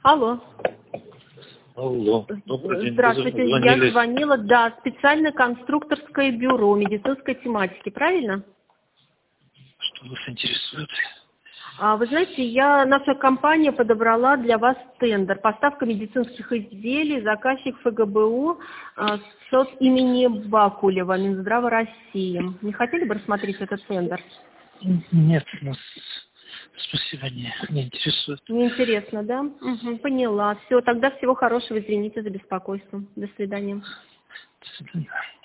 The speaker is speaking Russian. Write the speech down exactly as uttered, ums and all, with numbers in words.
Алло. Алло. Добрый день. Здравствуйте, я звонила, да, специальное конструкторское бюро медицинской тематики, правильно? Что вас интересует? А, вы знаете, я, наша компания подобрала для вас тендер. Поставка медицинских изделий, заказчик ФГБУ, а, СОТ имени Бакулева, Минздрава России. Не хотели бы рассмотреть этот тендер? Нет, нас, спасибо, не, не интересует. Неинтересно, да? Угу, поняла. Все, тогда всего хорошего, извините за беспокойство. До свидания. До свидания.